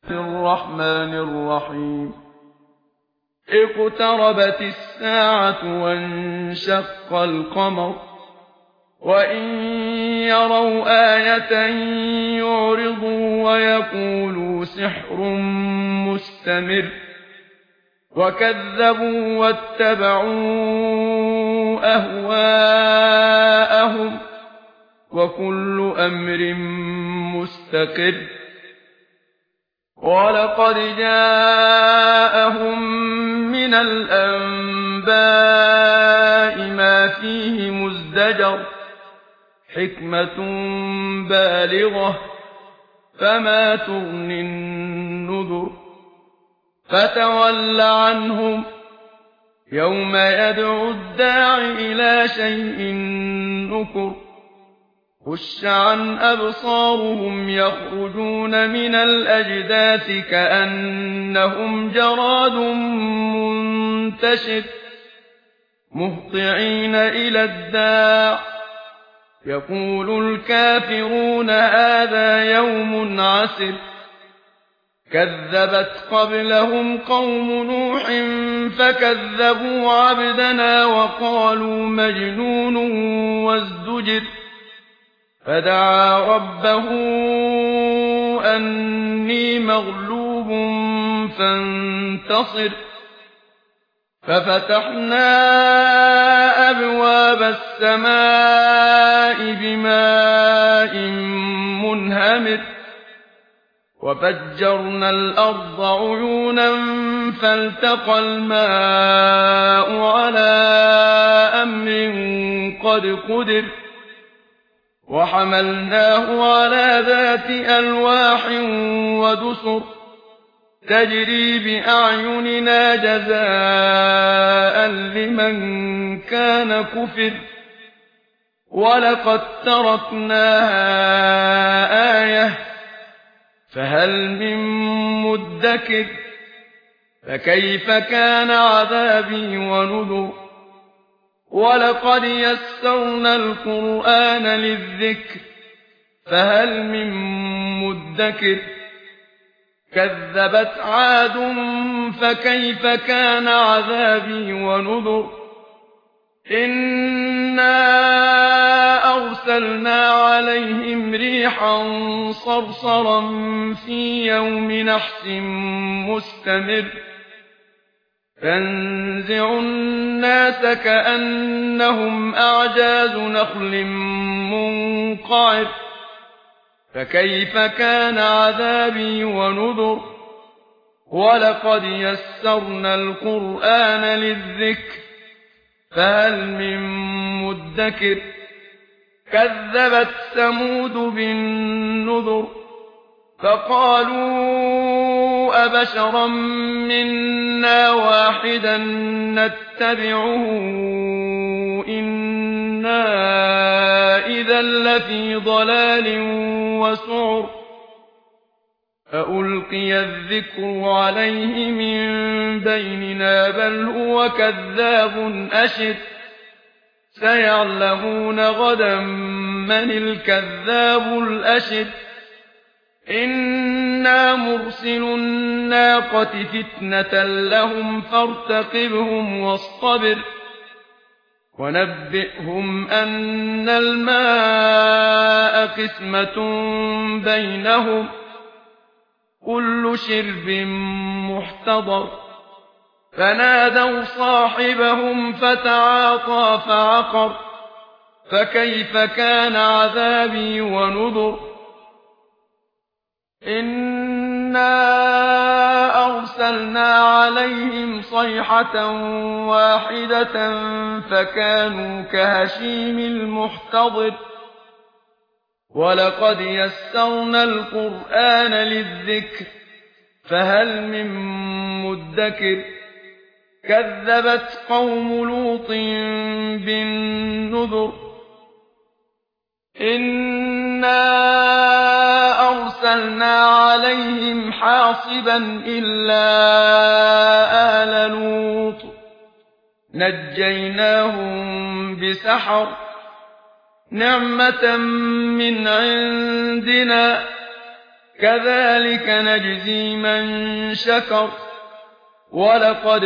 الرحمن الرحيم اقتربت الساعة وانشق القمر وإن يروا آية يعرضوا ويقولوا سحر مستمر وكذبوا واتبعوا أهواءهم وكل أمر مستقر ولقد جاءهم من الأنباء ما فيه مزدجر حكمة بالغة فما تغني النذر فتول عنهم يوم يدعو الداع إلى شيء نكر خش عن أبصارهم يخرجون من الأجداث كأنهم جراد منتشر مهطعين إلى الداع يقول الكافرون هذا يوم عسر كذبت قبلهم قوم نوح فكذبوا عبدنا وقالوا مجنون وازدجر فدعا ربه أني مغلوب فانتصر ففتحنا أبواب السماء بماء منهمر وفجرنا الأرض عيونا فالتقى الماء على أمر قد قدر وحملناه على ذات ألواح ودسر تجري بأعيننا جزاء لمن كان كفر ولقد تركناها آية فهل من مدكر فكيف كان عذابي ونذر ولقد يسرنا القرآن للذكر فهل من مدكر كذبت عاد فكيف كان عذابي ونذر إنا أرسلنا عليهم ريحا صرصرا في يوم نحس مستمر تنزع الناس كأنهم أعجاز نخل منقعر فكيف كان عذابي ونذر ولقد يسرنا القرآن للذكر فهل من مدكر كذبت ثمود بالنذر فقالوا أبشرا منا واحدا نتبعه إنا إذا لفي ضلال وسعر ألقي الذكر عليه من بيننا بل هو كذاب أشر سيعلمون غدا من الكذاب الأشر إنا مرسل الناقة فتنة لهم فارتقبهم واصطبر ونبئهم أن الماء قسمة بينهم كل شرب محتضر فنادوا صاحبهم فتعاطى فعقر فكيف كان عذابي ونذر إنا أرسلنا عليهم صيحة واحدة فكانوا كهشيم المحتضر ولقد يسرنا القرآن للذكر فهل من مدكر كذبت قوم لوط بالنذر إنا أرسلنا عليهم حاصبا إلا آل لوط نجيناهم بسحر نعمة من عندنا كذلك نجزي من شكر ولقد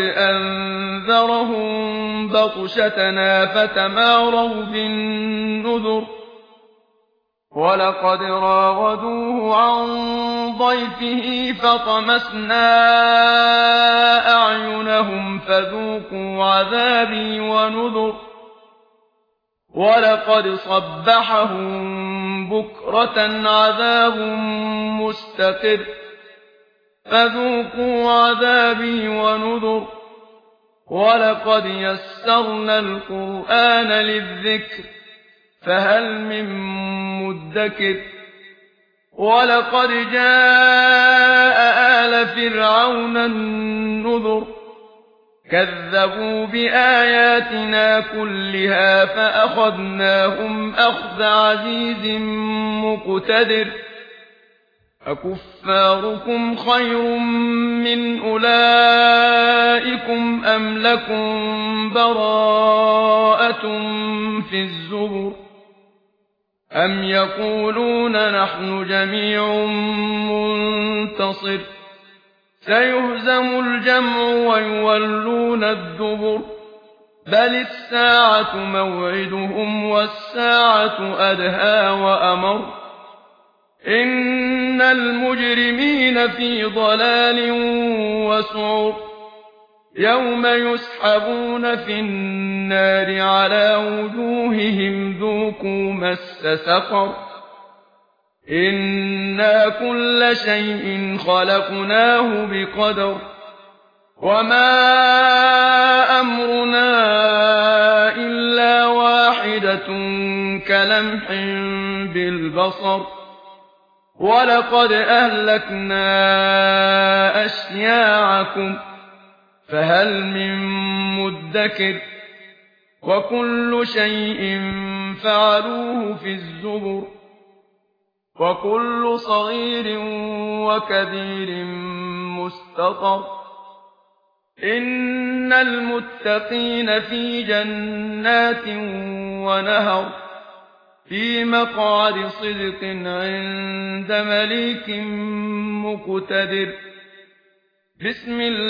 أنذرهم بطشتنا فتماروا بالنذر ولقد راودوه عن ضيفه فطمسنا أعينهم فذوقوا عذابي ونذر ولقد صبحهم بكرة عذاب مستقر فذوقوا عذابي ونذر ولقد يسرنا القرآن للذكر فهل من مدكر ولقد جاء آل فرعون النذر كذبوا بآياتنا كلها فأخذناهم أخذ عزيز مقتدر أكفاركم خير من أولئكم أم لكم براءة في الزبر أم يقولون نحن جميع منتصر سيهزم الجمع ويولون الدبر بل الساعة موعدهم والساعة أدهى وأمر إن المجرمين في ضلال وسعر يوم يسحبون في النار على وجوههم ذوقوا مس سقر إنا كل شيء خلقناه بقدر وما أمرنا إلا واحدة كلمح بالبصر ولقد أهلكنا أشياعكم فهل من مدكر وكل شيء فعلوه في الزبر وكل صغير وكبير مستطر إن المتقين في جنات ونهر في مقعد صدق عند مليك مقتدر بسم الله